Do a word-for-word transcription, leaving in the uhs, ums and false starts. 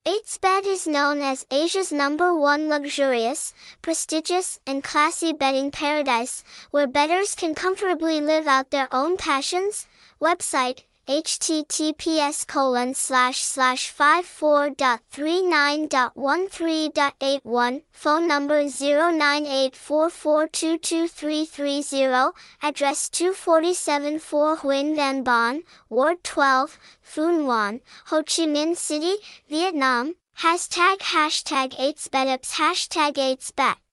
Atesbed is known as Asia's number one luxurious, prestigious, and classy bedding paradise, where bedders can comfortably live out their own passions. Website, https colon slash slash five four dot three nine dot one three dot eight one, phone number zero nine eight four four two two three three zero, address two forty-seven four Huynh Van Bon, Ward twelve, Phuong Nguyen, Ho Chi Minh City, Vietnam, hashtag hashtag Atesbedups hashtag Atesbat.